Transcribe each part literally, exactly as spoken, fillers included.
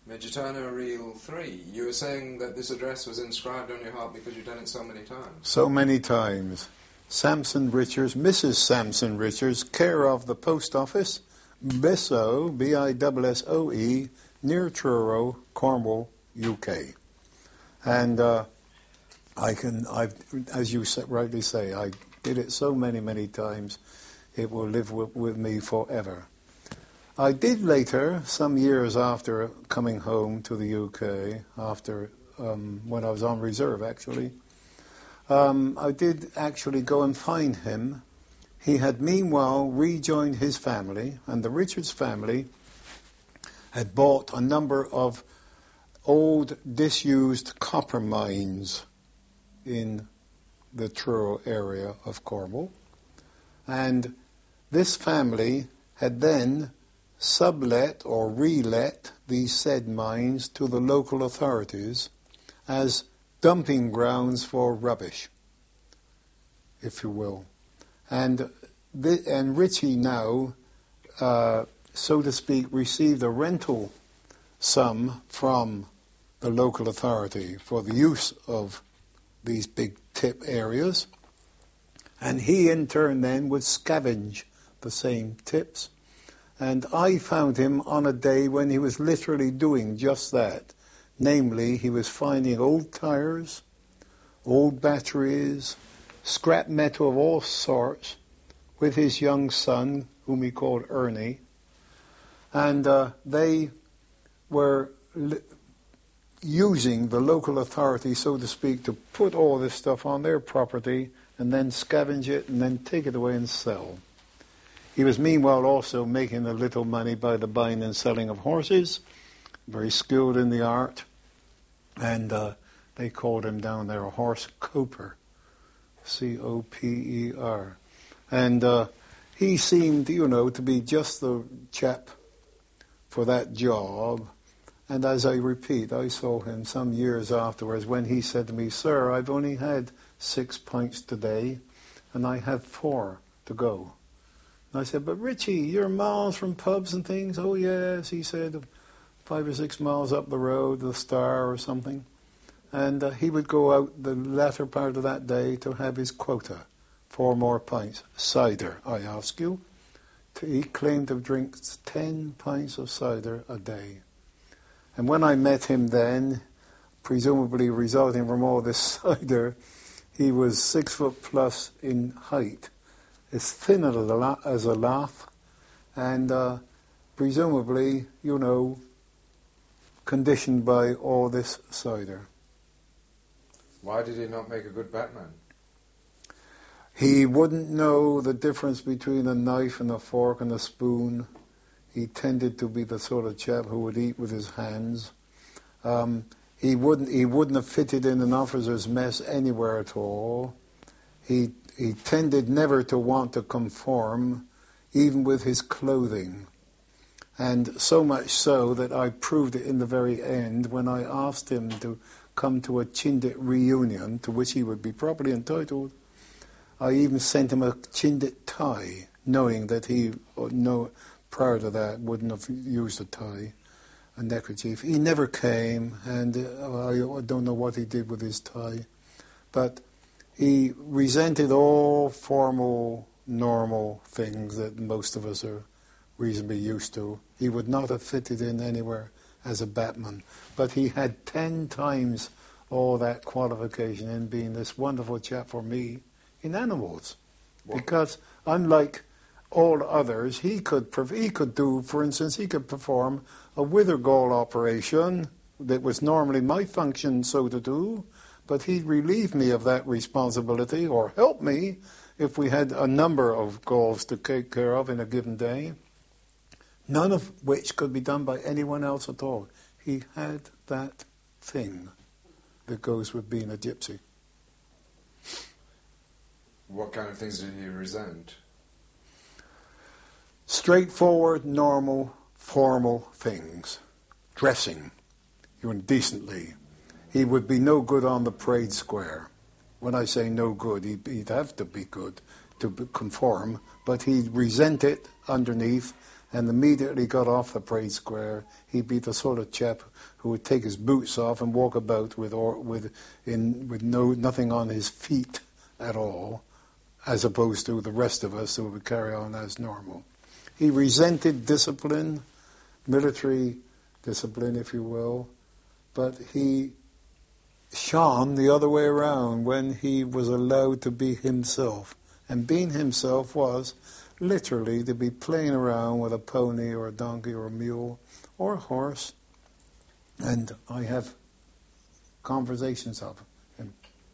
Midgetona Reel three. You were saying that this address was inscribed on your heart because you've done it so many times. So many times. Samson Richards, Missus Samson Richards, care of the post office, Bisso, B I S S O E, near Truro, Cornwall, U K. And uh, I can, I've, as you rightly say, I did it so many, many times, it will live with, with me forever. I did later, some years after coming home to the U K, after um, when I was on reserve actually, um, I did actually go and find him. He had meanwhile rejoined his family, and the Richards family had bought a number of old disused copper mines in the Truro area of Cornwall. And this family had then sublet or relet these said mines to the local authorities as dumping grounds for rubbish, if you will. And th- and Richie now, uh, so to speak, received a rental sum from the local authority for the use of these big tip areas, and he in turn then would scavenge the same tips. And I found him on a day when he was literally doing just that. Namely, he was finding old tires, old batteries, scrap metal of all sorts, with his young son, whom he called Ernie. And uh, they were li- using the local authority, so to speak, to put all this stuff on their property and then scavenge it and then take it away and sell. He was meanwhile also making a little money by the buying and selling of horses, very skilled in the art, and uh, they called him down there a horse coper, C O P E R. And uh, he seemed, you know, to be just the chap for that job. And as I repeat, I saw him some years afterwards when he said to me, "Sir, I've only had six pints today, and I have four to go." And I said, "But Richie, you're miles from pubs and things." "Oh yes," he said, "five or six miles up the road, the Star or something." And uh, he would go out the latter part of that day to have his quota, four more pints. Cider, I ask you. He claimed to drink ten pints of cider a day. And when I met him then, presumably resulting from all this cider, he was six foot plus in height, as thin as a, la- as a lath, and uh, presumably, you know, conditioned by all this cider. Why did he not make a good Batman? He wouldn't know the difference between a knife and a fork and a spoon. He tended to be the sort of chap who would eat with his hands. Um, he wouldn't he wouldn't have fitted in an officer's mess anywhere at all. He he tended never to want to conform, even with his clothing. And so much so that I proved it in the very end when I asked him to come to a Chindit reunion, to which he would be properly entitled. I even sent him a Chindit tie, knowing that he, no, prior to that, wouldn't have used a tie, a neckerchief. He never came, and uh, I don't know what he did with his tie. But he resented all formal, normal things that most of us are reasonably used to. He would not have fitted in anywhere as a Batman. But he had ten times all that qualification in being this wonderful chap for me in animals. What? Because unlike all others, he could he could do, for instance, he could perform a wither gall operation that was normally my function so to do, but he'd relieve me of that responsibility or help me if we had a number of galls to take care of in a given day, none of which could be done by anyone else at all. He had that thing that goes with being a gypsy. What kind of things did he resent? Straightforward, normal, formal things. Dressing, even decently. He would be no good on the parade square. When I say no good, he'd, he'd have to be good to be conform, but he'd resent it underneath, and immediately got off the parade square. He'd be the sort of chap who would take his boots off and walk about with or with in with no nothing on his feet at all, as opposed to the rest of us who would carry on as normal. He resented discipline, military discipline, if you will, but he shone the other way around when he was allowed to be himself. And being himself was literally to be playing around with a pony or a donkey or a mule or a horse. And I have conversations of him.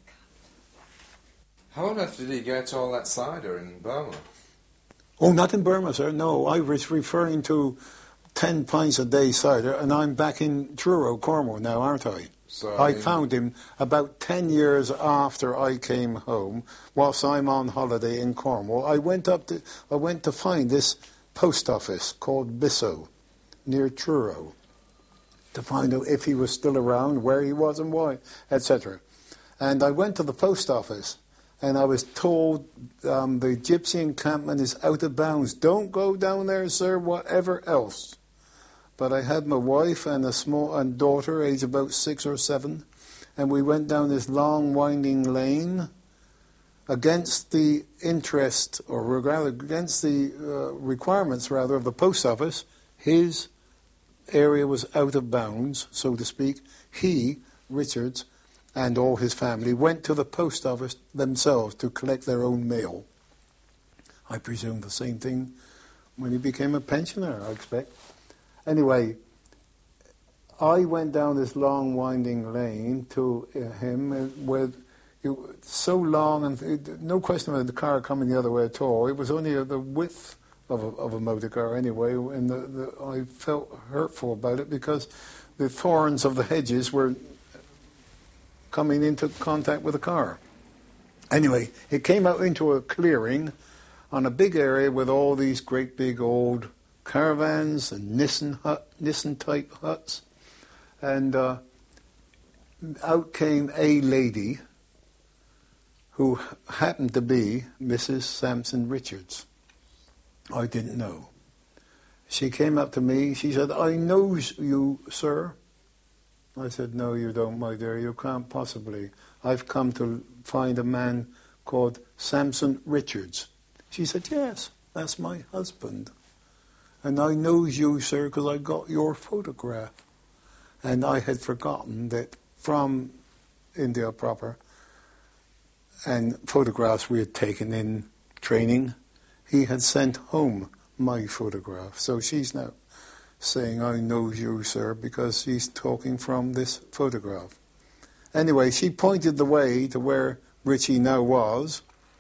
How on earth did he get all that cider in Burma? Oh, not in Burma, sir. No, I was referring to ten pints a day cider, and I'm back in Truro, Cornwall now, aren't I? So, I I mean, found him about ten years after I came home, whilst I'm on holiday in Cornwall. I went up to, I went to find this post office called Bisso, near Truro, to find out if he was still around, where he was and why, et cetera. And I went to the post office, and I was told um, the gypsy encampment is out of bounds. Don't go down there, sir, whatever else. But I had my wife and a small and daughter, aged about six or seven, and we went down this long, winding lane against the interest, or rather against the uh, requirements, rather, of the post office. His area was out of bounds, so to speak. He, Richards, and all his family went to the post office themselves to collect their own mail. I presume the same thing when he became a pensioner, I expect. Anyway, I went down this long winding lane to uh, him with you, so long, and it, no question of the car coming the other way at all. It was only uh, the width of a, of a motor car anyway, and the, the, I felt hurtful about it because the thorns of the hedges were coming into contact with the car. Anyway, it came out into a clearing on a big area with all these great big old caravans and Nissen hut, Nissen type huts, and uh, out came a lady who happened to be Missus Sampson Richards. I didn't know. She came up to me. She said, "I know you, sir." I said, "No, you don't, my dear. You can't possibly. I've come to find a man called Sampson Richards." She said, "Yes, that's my husband. And I knows you, sir, because I got your photograph." And I had forgotten that from India proper and photographs we had taken in training, he had sent home my photograph. So she's now saying, "I knows you, sir," because he's talking from this photograph. Anyway, she pointed the way to where Richie now was.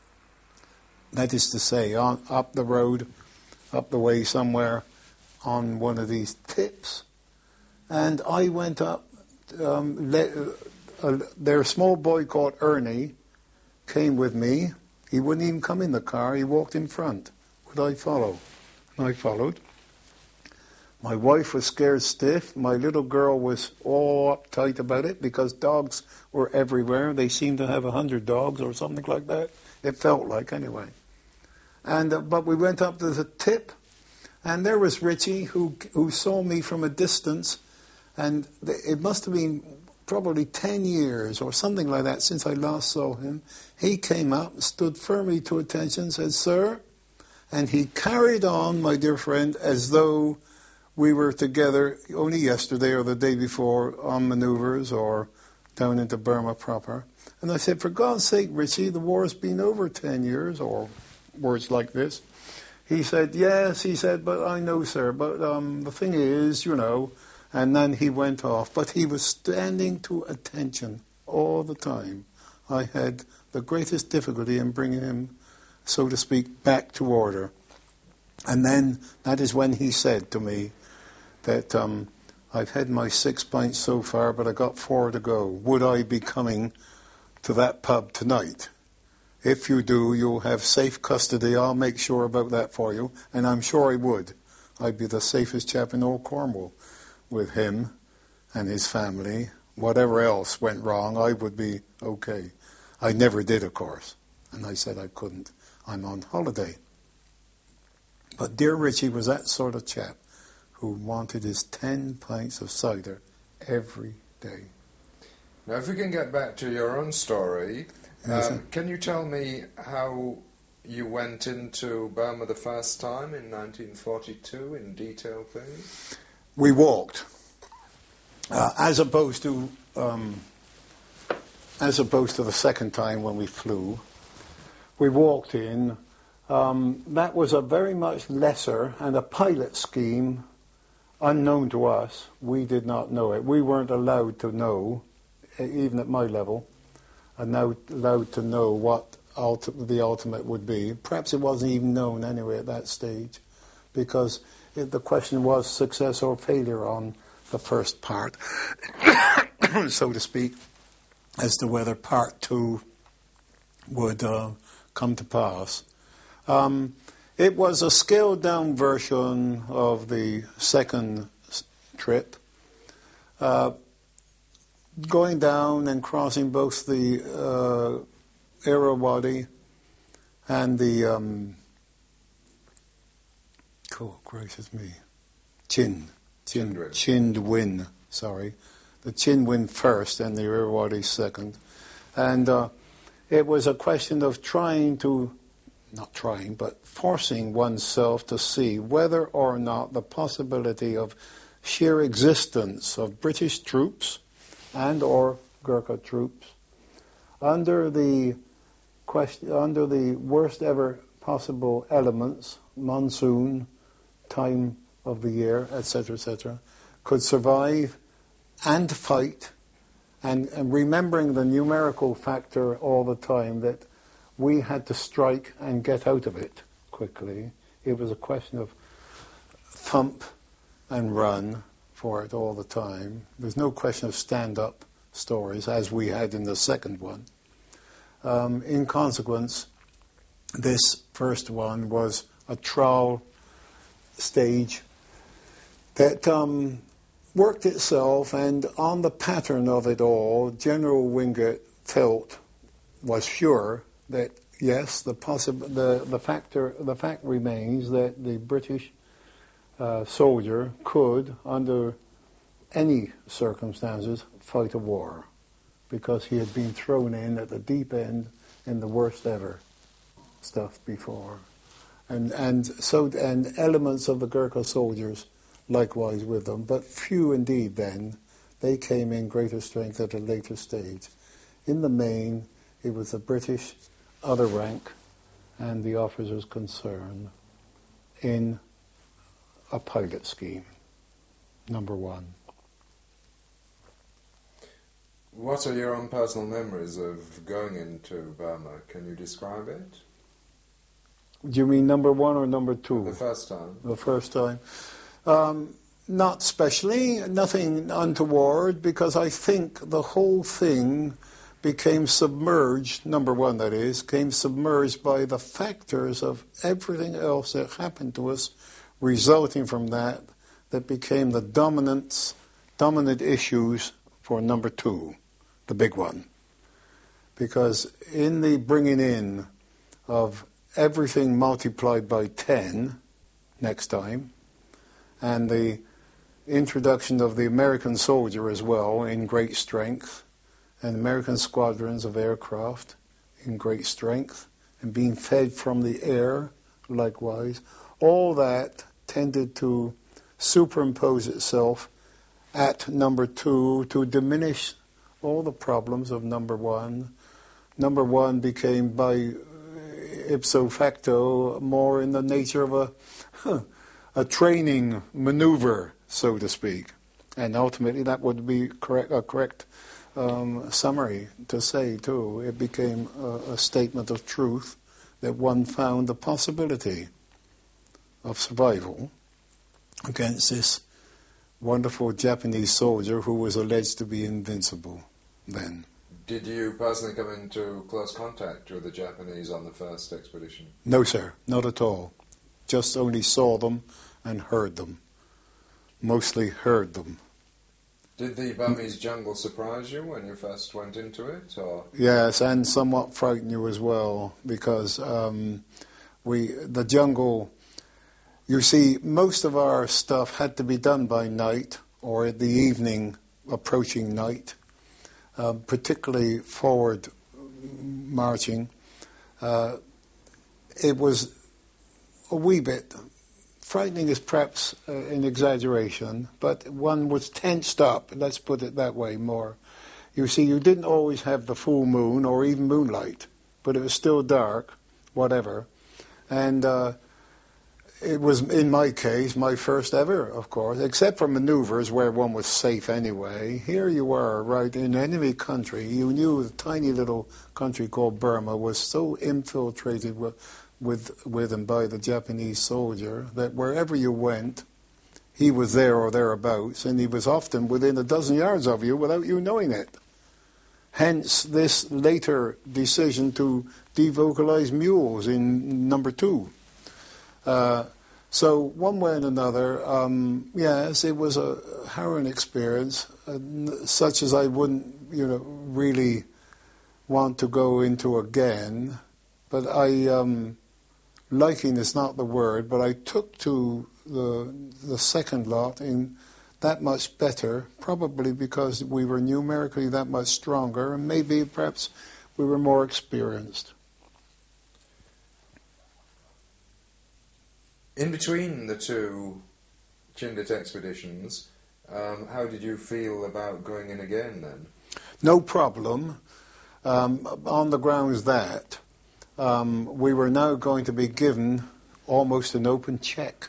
That is to say, on, up the road, up the way somewhere on one of these tips. And I went up, um, let, uh, their small boy called Ernie came with me. He wouldn't even come in the car, he walked in front. Would I follow? And I followed. My wife was scared stiff. My little girl was all uptight about it because dogs were everywhere. They seemed to have a hundred dogs or something like that. It felt like, anyway. And uh, but we went up to the tip, and there was Richie, who who saw me from a distance, and th- it must have been probably ten years or something like that since I last saw him. He came up, stood firmly to attention, said, "Sir," and he carried on, my dear friend, as though we were together only yesterday or the day before on maneuvers or down into Burma proper. And I said, "For God's sake, Richie, the war's been over ten years, or words like this." He said, "Yes," he said, "but I know, sir, but um, the thing is, you know," and then he went off. But he was standing to attention all the time. I had the greatest difficulty in bringing him, so to speak, back to order. And then that is when he said to me that um, "I've had my six pints so far, but I got four to go. Would I be coming to that pub tonight? If you do, you'll have safe custody. I'll make sure about that for you." And I'm sure I would. I'd be the safest chap in all Cornwall with him and his family. Whatever else went wrong, I would be okay. I never did, of course. And I said I couldn't. I'm on holiday. But dear Richie was that sort of chap who wanted his ten pints of cider every day. Now, if we can get back to your own story, Yes, um, can you tell me how you went into Burma the first time in nineteen forty-two in detail, please? We walked, uh, as opposed to um, as opposed to the second time when we flew. We walked in. Um, that was a very much lesser and a pilot scheme unknown to us. We did not know it. We weren't allowed to know, even at my level, are now allowed to know what ulti- the ultimate would be. Perhaps it wasn't even known anyway at that stage, because it, the question was success or failure on the first part, so to speak, as to whether part two would uh, come to pass. Um, it was a scaled-down version of the second s- trip, uh, going down and crossing both the uh, Irrawaddy and the, um, oh, gracious me, Chin, Chin, Chindwin. Chindwin, sorry, the Chinwin first and the Irrawaddy second, and uh, it was a question of trying to, not trying, but forcing oneself to see whether or not the possibility of sheer existence of British troops and or Gurkha troops under the question, under the worst ever possible elements, monsoon, time of the year, et cetera, et cetera, could survive and fight, and, and remembering the numerical factor all the time that we had to strike and get out of it quickly. It was a question of thump and run for it all the time. There's no question of stand-up stories, as we had in the second one. Um, in consequence, this first one was a trial stage that um, worked itself, and on the pattern of it all, General Wingate felt, was sure, that yes, the possib- the the factor the fact remains that the British uh, soldier could, under any circumstances, fight a war, because he had been thrown in at the deep end in the worst ever stuff before, and and so and elements of the Gurkha soldiers likewise with them, but few indeed. Then they came in greater strength at a later stage. In the main, it was the British other rank and the officers concerned in a pilot scheme, number one. What are your own personal memories of going into Burma? Can you describe it? Do you mean number one or number two? The first time. The first time. Um, not specially, nothing untoward, because I think the whole thing became submerged, number one that is, came submerged by the factors of everything else that happened to us resulting from that, that became the dominant, dominant issues for number two, the big one. Because in the bringing in of everything multiplied by ten next time, and the introduction of the American soldier as well in great strength, and American squadrons of aircraft in great strength, and being fed from the air likewise, all that tended to superimpose itself at number two to diminish all the problems of number one. Number one became by ipso facto more in the nature of a huh, a training maneuver, so to speak. And ultimately that would be correct, a correct um, summary to say, too. It became a, a statement of truth that one found the possibility of survival against this wonderful Japanese soldier who was alleged to be invincible then. Did you personally come into close contact with the Japanese on the first expedition? No, sir, not at all. Just only saw them and heard them. Mostly heard them. Did the Burmese jungle surprise you when you first went into it, or? Yes, and somewhat frighten you as well, because um, we the jungle You see, most of our stuff had to be done by night or in the evening approaching night, uh, particularly forward marching. Uh, it was a wee bit frightening is perhaps uh, an exaggeration, but one was tensed up, let's put it that way more. You see, you didn't always have the full moon or even moonlight, but it was still dark, whatever. And uh, it was, in my case, my first ever, of course, except for maneuvers where one was safe anyway. Here you were, right, in enemy country. You knew the tiny little country called Burma was so infiltrated with, with, with and by the Japanese soldier that wherever you went, he was there or thereabouts, and he was often within a dozen yards of you without you knowing it. Hence this later decision to devocalize mules in number two. Uh, so one way and another, um, yes, it was a harrowing experience, uh, such as I wouldn't, you know, really want to go into again. But I, um, liking is not the word, but I took to the the second lot in that much better, probably because we were numerically that much stronger, and maybe perhaps we were more experienced. In between the two Chindit expeditions, um, how did you feel about going in again then? No problem, um, on the grounds that um, we were now going to be given almost an open check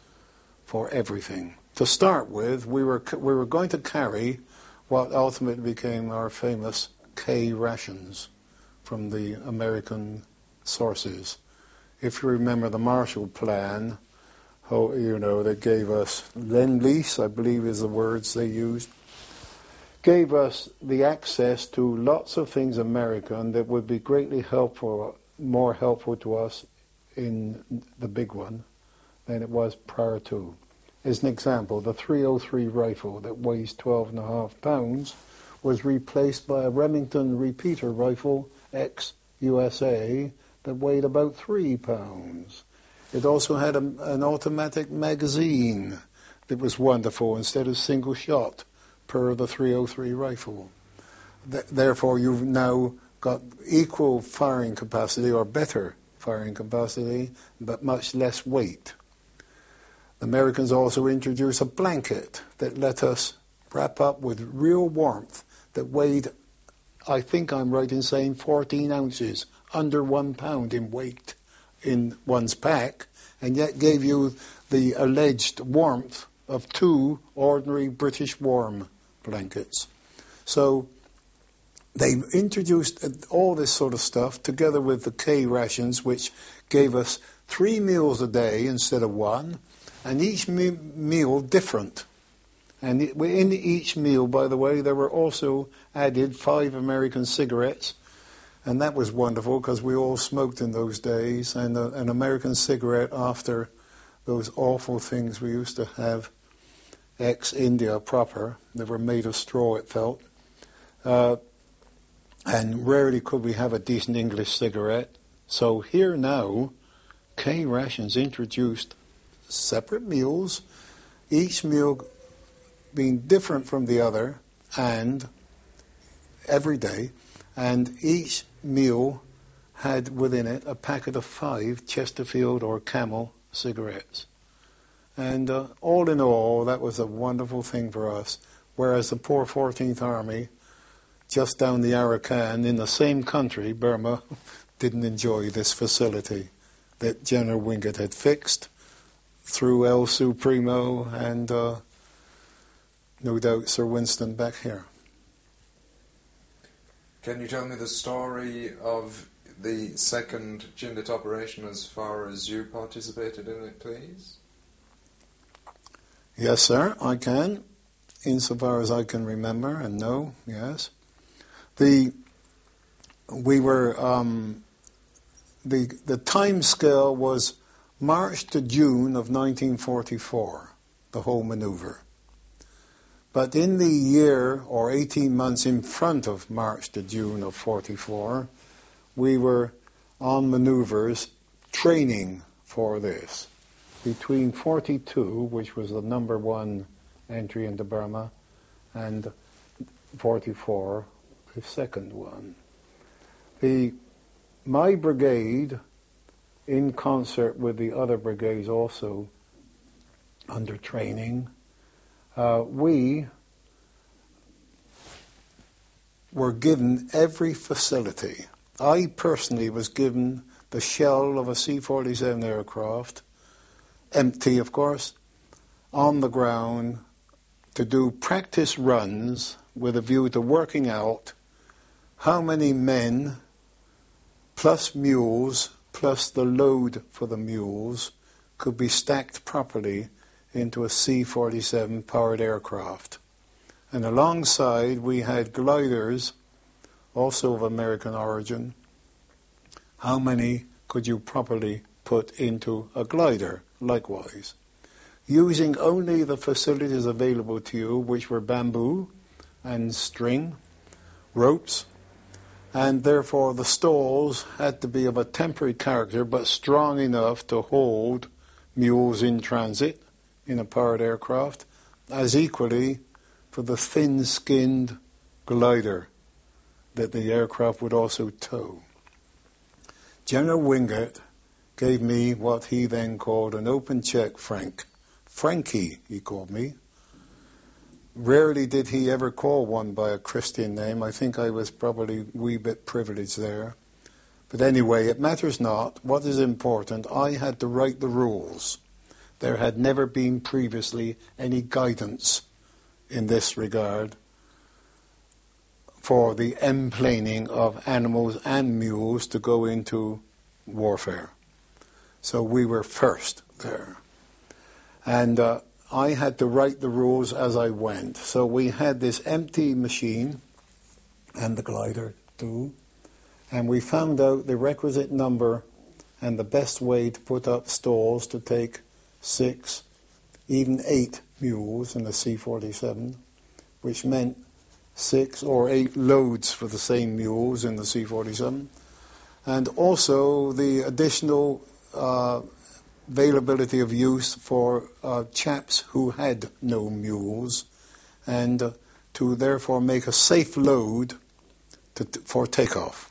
for everything. To start with, we were we were going to carry what ultimately became our famous K rations from the American sources. If you remember the Marshall Plan, how, you know, they gave us Lend-Lease, I believe is the words they used, gave us the access to lots of things American that would be greatly helpful, more helpful to us in the big one than it was prior to. As an example, the three oh three rifle that weighs twelve and a half pounds was replaced by a Remington repeater rifle ex-U S A that weighed about three pounds. It also had a, an automatic magazine that was wonderful instead of single shot per the three oh three rifle. Th- therefore, you've now got equal firing capacity or better firing capacity, but much less weight. The Americans also introduced a blanket that let us wrap up with real warmth that weighed, I think I'm right in saying, fourteen ounces, under one pound in weight in one's pack, and yet gave you the alleged warmth of two ordinary British warm blankets. So they introduced all this sort of stuff together with the K rations, which gave us three meals a day instead of one, and each me- meal different. And in each meal, by the way, there were also added five American cigarettes, and that was wonderful because we all smoked in those days, and a, an American cigarette after those awful things we used to have ex-India proper, that were made of straw, it felt. Uh, and rarely could we have a decent English cigarette. So here now, K rations introduced separate meals, each meal being different from the other, and every day, and each meal had within it a packet of five Chesterfield or Camel cigarettes. And uh, all in all, that was a wonderful thing for us, whereas the poor fourteenth Army, just down the Arakan, in the same country, Burma, didn't enjoy this facility that General Wingate had fixed through El Supremo and uh, no doubt Sir Winston back here. Can you tell me the story of the second Chindit operation as far as you participated in it, please? Yes, sir, I can, insofar as I can remember and know, yes. The we were um, the the time scale was March to June of nineteen forty-four, the whole maneuver. But in the year or eighteen months in front of March to June of forty-four, we were on maneuvers training for this. between forty-two, which was the number one entry into Burma, and forty-four, the second one. The my brigade, in concert with the other brigades also under training, uh, we were given every facility. I personally was given the shell of a C forty-seven aircraft, empty of course, on the ground to do practice runs with a view to working out how many men plus mules plus the load for the mules could be stacked properly into a C forty-seven powered aircraft. And alongside we had gliders, also of American origin. How many could you properly put into a glider, likewise? Using only the facilities available to you, which were bamboo and string, ropes, and therefore the stalls had to be of a temporary character but strong enough to hold mules in transit in a powered aircraft, as equally for the thin-skinned glider that the aircraft would also tow. General Wingate gave me what he then called an open check Frank. Frankie, he called me. Rarely did he ever call one by a Christian name. I think I was probably a wee bit privileged there. But anyway, it matters not. What is important, I had to write the rules. There had never been previously any guidance in this regard for the emplaning of animals and mules to go into warfare. So we were first there. And uh, I had to write the rules as I went. So we had this empty machine and the glider too, and we found out the requisite number and the best way to put up stalls to take six, even eight mules in a C forty-seven, which meant six or eight loads for the same mules in the C forty-seven, and also the additional uh, availability of use for uh, chaps who had no mules, and uh, to therefore make a safe load to, t- for takeoff.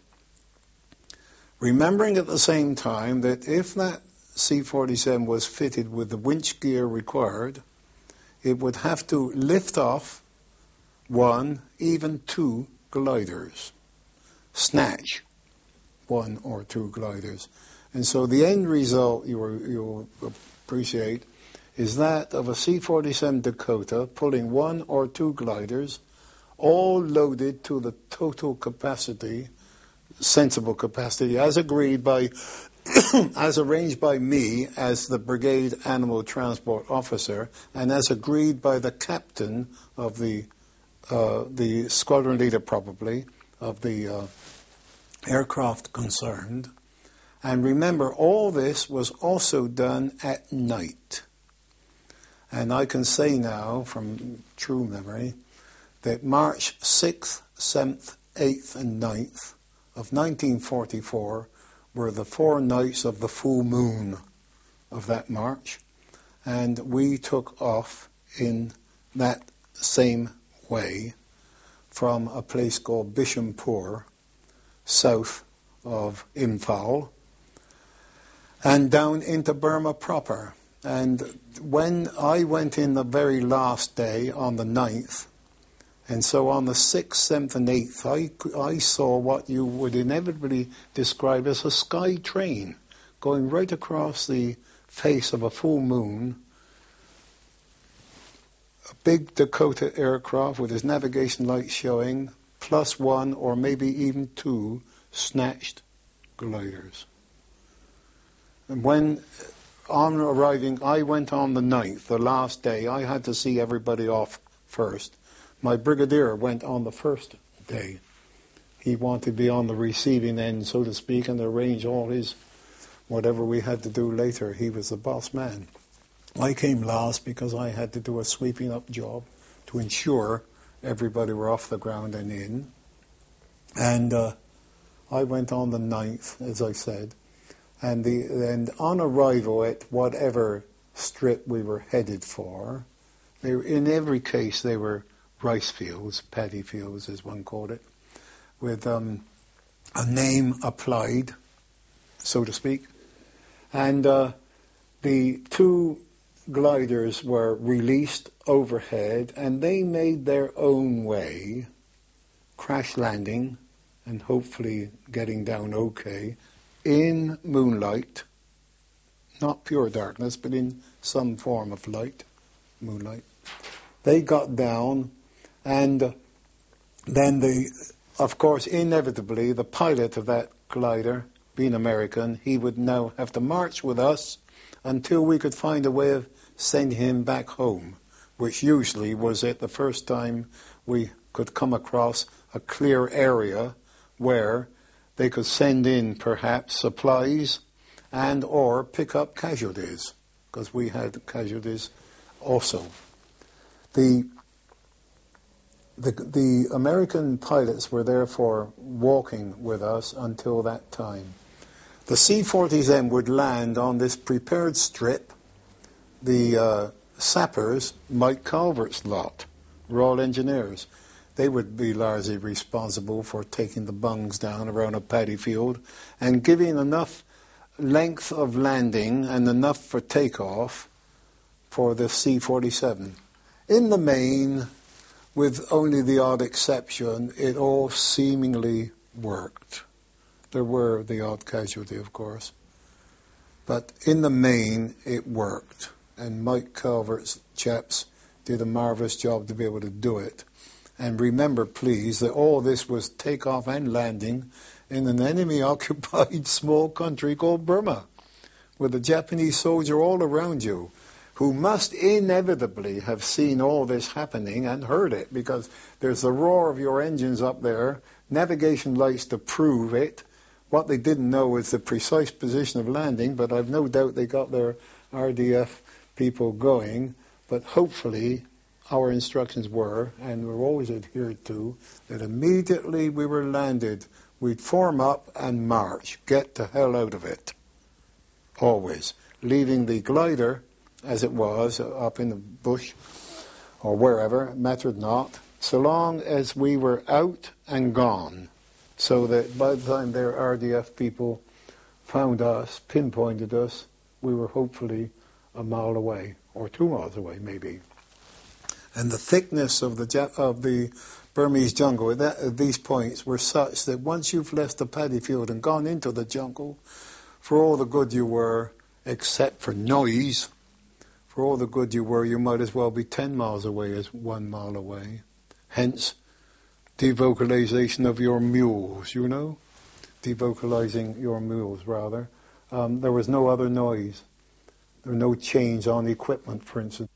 Remembering at the same time that if that C forty-seven was fitted with the winch gear required, it would have to lift off one, even two gliders, snatch one or two gliders. And so the end result, you will, you'll appreciate, is that of a C forty-seven Dakota pulling one or two gliders, all loaded to the total capacity, sensible capacity, as agreed by, as arranged by me as the brigade animal transport officer, and as agreed by the captain of the uh, the squadron leader, probably, of the uh, aircraft concerned. And remember, all this was also done at night. And I can say now, from true memory, that March sixth, seventh, eighth, and ninth of nineteen forty-four were the four nights of the full moon of that March. And we took off in that same way from a place called Bishampur, south of Imphal, and down into Burma proper. And when I went in the very last day, on the ninth, and so on the sixth, seventh, and eighth, I, I saw what you would inevitably describe as a sky train going right across the face of a full moon, a big Dakota aircraft with its navigation lights showing, plus one or maybe even two snatched gliders. And when, on arriving, I went on the ninth, the last day. I had to see everybody off first. My brigadier went on the first day. He wanted to be on the receiving end, so to speak, and arrange all his, whatever we had to do later. He was the boss man. I came last because I had to do a sweeping up job to ensure everybody were off the ground and in. And uh, I went on the ninth, as I said. And, the, and on arrival at whatever strip we were headed for. They were, in every case, they were rice fields, paddy fields as one called it, with um, a name applied, so to speak. And uh, the two gliders were released overhead, and they made their own way, crash landing and hopefully getting down okay, in moonlight, not pure darkness, but in some form of light, moonlight. They got down, and then the, of course, inevitably, the pilot of that glider, being American, he would now have to march with us until we could find a way of sending him back home, which usually was it the first time we could come across a clear area where they could send in perhaps supplies and or pick up casualties, because we had casualties also. The, the the American pilots were therefore walking with us until that time. The C forties then would land on this prepared strip. The uh, sappers, Mike Calvert's lot, Royal Engineers, they would be largely responsible for taking the bungs down around a paddy field and giving enough length of landing and enough for takeoff for the C forty-seven. In the main, with only the odd exception, it all seemingly worked. There were the odd casualty, of course. But in the main, it worked. And Mike Calvert's chaps did a marvellous job to be able to do it. And remember, please, that all this was takeoff and landing in an enemy-occupied small country called Burma, with a Japanese soldier all around you, who must inevitably have seen all this happening and heard it, because there's the roar of your engines up there, navigation lights to prove it. What they didn't know is the precise position of landing, but I've no doubt they got their R D F people going, but hopefully our instructions were, and were always adhered to, that immediately we were landed, we'd form up and march, get the hell out of it. Always. Leaving the glider, as it was, up in the bush, or wherever, mattered not, so long as we were out and gone, so that by the time their R D F people found us, pinpointed us, we were hopefully a mile away, or two miles away, maybe. And the thickness of the Jap- of the Burmese jungle at, that, at these points were such that once you've left the paddy field and gone into the jungle, for all the good you were, except for noise, for all the good you were, you might as well be ten miles away as one mile away. Hence, devocalization of your mules, you know? Devocalizing your mules, rather. Um, there was no other noise. There was no change on the equipment, for instance.